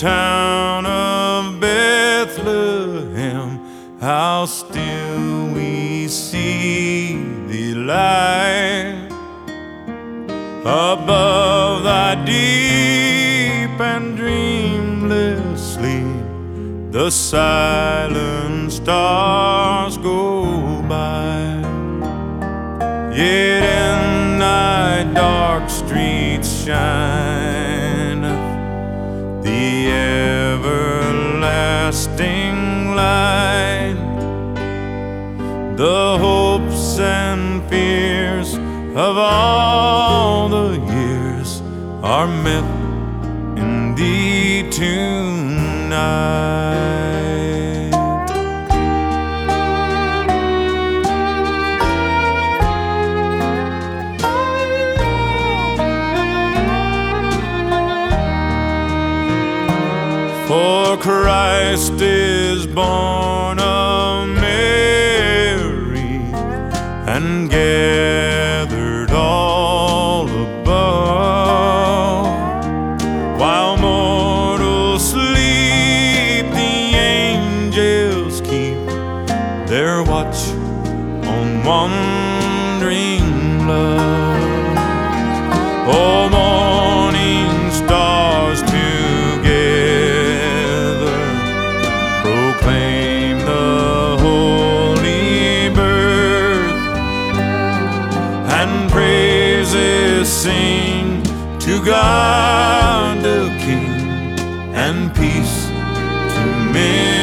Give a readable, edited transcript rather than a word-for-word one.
town of Bethlehem, how still we see thee lie above thy deep and dreamless sleep. The silent stars go by, yet in thy dark streets shine the everlasting light. The hopes and fears of all the years are met in thee tonight. For Christ is born of Mary, and gathered all above. While mortals sleep, the angels keep their watch on wandering love. Oh, morning stars proclaim the holy birth, and praises sing to God the King, and peace to men.